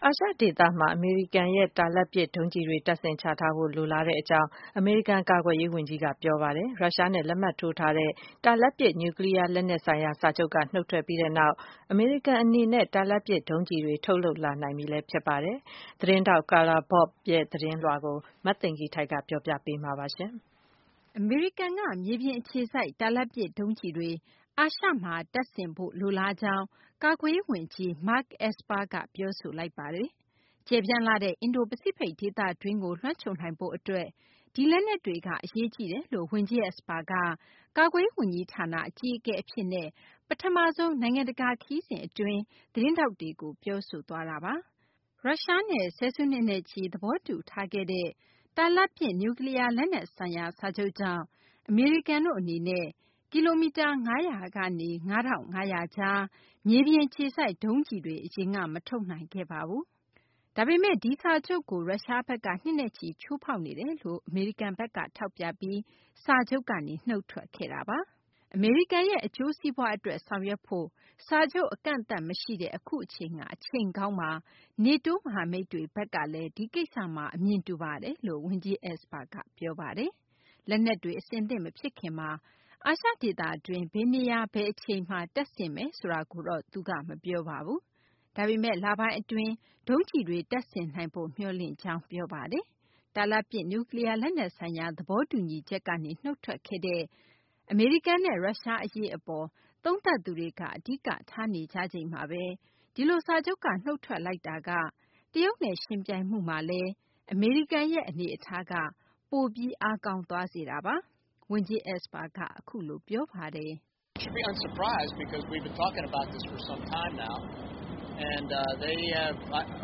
အာရှဒေသမှာအမေရိကန်ရဲ့တာလတ်ပစ်ဒုံးကျည်တွေတပ်ဆင်ချထားဖို့လိုလားကြောင်းအမေရိကန်ကာကွယ်ရေးဝန်ကြီးကပြောပါတယ်။ရုရှားနဲ့လက်မှတ်ထိုးထားတဲ့တာလတ်ပစ်နျူကလ িয়ার လက်နက်ဆိုင်ရာစာချုပ်ကနုတ်ထွက်ပြီးတဲ့နောက်အမေရိကန်အနေနဲ့တာလတ်ပစ်ဒုံးကျည်တွေထုတ်လုပ်လာနိုင်ပြီလည်းဖြစ်ပါတယ်။သတင်းထောက် Carla Babb ရဲ့သတင်းလွှာကိုမသိင်္ဂီထိုက်ကပြောပြပေးမှာပါ။အမေရိကန်ကမြေပြင်အခြေစိုက်တာလတ်ပစ်ဒုံးကျည်တွေအာရှမှာတပ်ဆင်ဖို့လိုလားကြောင်းကာကွယ်ရေးဝန်ကြီး Mark Esper ကပြောဆိုလိုက်ပါတယ်။ကျယ်ပြန့်လှတဲ့အင်ဒိုပစိဖိတ်ဒေသတွင်းကိုလွှမ်းခြုံနိုင်ဖို့အတွက်ဒီလက်နက်တွေကအရေးကြီးတယ်လို့ဝန်ကြီး Esper ကကာကွယ်ရေးဝန်ကြီးဌာနအကြီးအကဲအဖြစ်နဲ့ပထမဆုံးနိုင်ငံတကာခရီးစဉ်အတွင်းသတင်းထောက်တွေကိုပြောဆိုသွားတာပါ။ရုရှားနဲ့ဆယ်စုနှစ်နဲ့ချီသဘောတူထားခဲ့တဲ့တာလတ်ပစ်နျူကလ িয়ার လက်နက်ဆိုင်ရာစာချုပ်ကြောင့်အမေရိကန်တို့အနေနဲ့ကီလိုမီတာ500ကနေ 5500 ကြားမြေပြင်အခြေစိုက်ဒုံးကျည်တွေအရင်ကမထုတ်နိုင်ခဲ့ပါဘူး။ဒါပေမဲ့ဒီစာချုပ်ကိုရုရှားဘက်ကနှစ်နဲ့ချီချိုးဖောက်နေတယ်လို့အမေရိကန်ဘက်ကထောက်ပြပြီးစာချုပ်ကနေနုတ်ထွက်ခဲ့တာပါ။အမေရိကန်ရဲ့အကျိုးစီးပွားအတွက်ဆောင်ရွက်ဖို့စာချုပ်အကန့်အသတ်မရှိတဲ့အခုအချိန်ကအချိန်ကောင်းပါ။ NATO မဟာမိတ်တွေဘက်ကလည်းဒီကိစ္စမှာအမြင်တူပါတယ်လို့ဝန်ကြီး Esper ကပြောပါတယ်။လက်နက်တွေအဆင်သင့်မဖြစ်ခင်မှာအာရှဒေသတွင်းဘယ်နေရာဘယ်အချိန်မှာတပ်ဆင်မယ်ဆိုတာကိုတော့သူကမပြောပါဘူး။ဒါပေမဲ့လပိုင်းအတွင်းဒုံးကျည်တွေတပ်ဆင်နိုင်ဖို့မျှော်လင့်ကြောင်းပြောပါတယ်။တာလတ်ပစ်နျူကလ িয়ার လက်နက်ဆိုင်ရာသဘောတူညီချက်ကနေနုတ်ထွက်ခဲ့တဲ့အမေရိကန်နဲ့ရုရှားအရေးအပေါ်သုံးသပ်သူတွေကအဓိကထားနေကြချိန်မှာပဲဒီလိုစာချုပ်ကနုတ်ထွက်လိုက်တာကတရုတ်နဲ့ယှဉ်ပြိုင်မှုမှာလည်းအမေရိကန်ရဲ့အနေအထားကပိုပြီးအားကောင်းသွားစေတာပါ။ဝန်ကြီး Esper ကအခုလိုပြောပါတယ်။ should be unsurprised because we've been talking about this for some time now and they have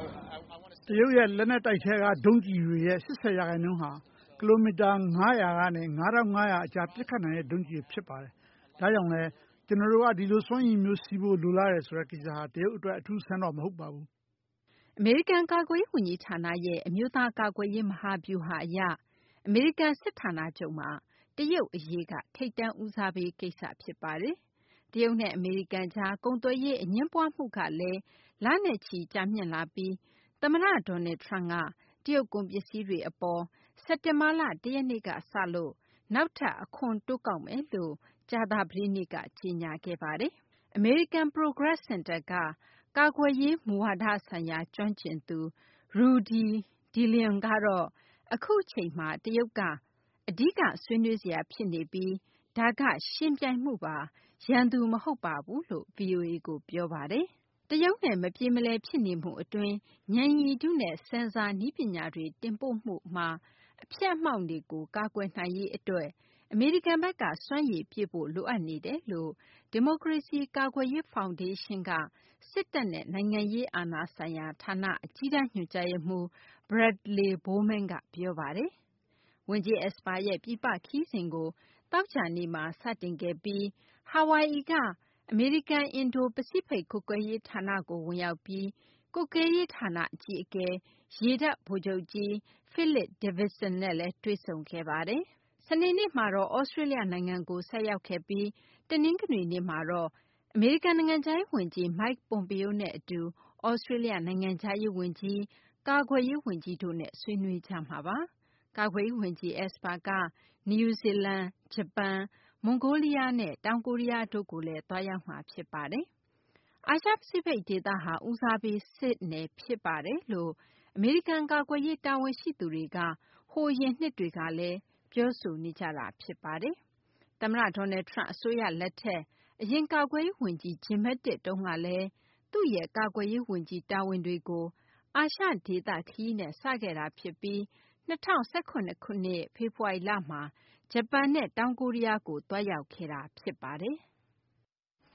I want to တရုတ်ရဲ့လက်နက်တိုက်ထဲကဒုံးကျည်တွေရဲ့80%ဟာကီလိုမီတာ900ကနေ9500အကြားပစ်ခတ်နိုင်တဲ့ဒုံးကျည်ဖြစ်ပါတယ်။ဒါကြောင့်လဲကျွန်တော်တို့ကဒီလိုစွမ်းရည်မျိုးစီးဖို့လိုလားတယ်ဆိုတဲ့ကိစ္စဟာတရုတ်အတွက်အထူးဆန်းတော့မဟုတ်ပါဘူး။အမေရိကန်ကာကွယ်ရေးဝန်ကြီးဌာနရဲ့အမျိုးသားကာကွယ်ရေးမဟာဗျူဟာအရအမေရိကန်စစ်ဌာနချုပ်မှာတရုတ်အရေးကထိပ်တန်းဦးစားပေးကိစ္စဖြစ်ပါတယ်။တရုတ်နဲ့အမေရိကန်ကြားကုန်သွယ်ရေးအငင်းပွားမှုကလည်းလနဲ့ချီကြာမြင့်လာပြီးသမ္မတ Donald Trump ကတရုတ်ကုန်ပစ္စည်းတွေအပေါ်စက်တင်ဘာလ1ရက်နေ့ကစလို့နောက်ထပ်အခွန်တိုးကောက်မယ်လို့ကြာသပတေးနေ့ကကြေညာခဲ့ပါတယ်။ American Progress Center ကကာကွယ်ရေးမူဝါဒဆိုင်ရာကျွမ်းကျင်သူ Rudy deLeon ကတော့အခုအချိန်မှာတရုတ်ကအဓိကဆွေးနွေးစရာဖြစ်နေပြီးဒါကယှဉ်ပြိုင်မှုပါရန်သူမဟုတ်ပါဘူးလို့ VOA ကိုပြောပါတယ်။တရုတ်နဲ့မပြေမလည်ဖြစ်နေမှုအတွင်းဉာဏ်ရည်တုနဲ့ဆင်ဆာနည်းပညာတွေတင်ပို့မှုမှာအဖျက်အမှောင့်တွေကိုကာကွယ်နိုင်ရေးအတွက်အမေရိကန်ဘက်ကစွမ်းရည်ပြည့်ဖို့လိုအပ်နေတယ်လို့ဒီမိုကရေစီကာကွယ်ရေးဖောင်ဒေးရှင်းကစစ်တပ်နဲ့နိုင်ငံရေးအာဏာဆိုင်ရာဌာနအကြီးတန်းညွှန်ကြားရေးမှူး Bradley Bowman ကပြောပါတယ်။ဝန်ကြီး Esper ရဲ့ပြည်ပခရီးစဉ်ကိုသောကြာနေ့မှာစတင်ခဲ့ပြီးဟာဝိုင်အီကအမေရိကန်အင်ဒိုပစိဖိတ်ကွပ်ကဲရေးဌာနကိုဝင်ရောက်ပြီးကွပ်ကဲရေးဌာနအကြီးအကဲရေတပ်ဗိုလ်ချုပ်ကြီး Philip Davidson နဲ့လည်းတွေ့ဆုံခဲ့ပါတယ်။စနေနေ့မှာတော့သြစတြေးလျနိုင်ငံကိုဆိုက်ရောက်ခဲ့ပြီးတနင်္ဂနွေနေ့မှာတော့အမေရိကန်နိုင်ငံခြားရေးဝန်ကြီး Mike Pompeo နဲ့အတူသြစတြေးလျနိုင်ငံခြားရေးဝန်ကြီး၊ကာကွယ်ရေးဝန်ကြီးတို့နဲ့ဆွေးနွေးကြမှာပါ။ကာကွယ်ရေးဝန်ကြီး Esper ကနယူးဇီလန်၊ဂျပန်၊မွန်ဂိုးလီးယားနဲ့တောင်ကိုရီးယားတို့ကိုလည်းသွားရောက်မှာဖြစ်ပါတယ်။အာရှပစိဖိတ်ဒေသဟာဦးစားပေးစစ်နယ်ဖြစ်ပါတယ်လို့အမေရိကန်ကာကွယ်ရေးတာဝန်ရှိသူတွေကဟိုအရင်နှစ်တွေကလည်းပြောဆိုနေကြတာဖြစ်ပါတယ်။သမ္မတ Donald Trump အစိုးရလက်ထက်အရင်ကာကွယ်ရေးဝန်ကြီး Jim Mattis တုန်းကလည်းသူ့ရဲ့ကာကွယ်ရေးဝန်ကြီးတာဝန်တွေကိုအာရှဒေသခရီးနဲ့စခဲ့တာဖြစ်ပြီး2017ခုနှစ်ဖေဖော်ဝါရီလမှာဂျပန်နဲ့တောင်ကိုရီးယားကိုသွားရောက်ခဲ့တာဖြစ်ပါတယ်။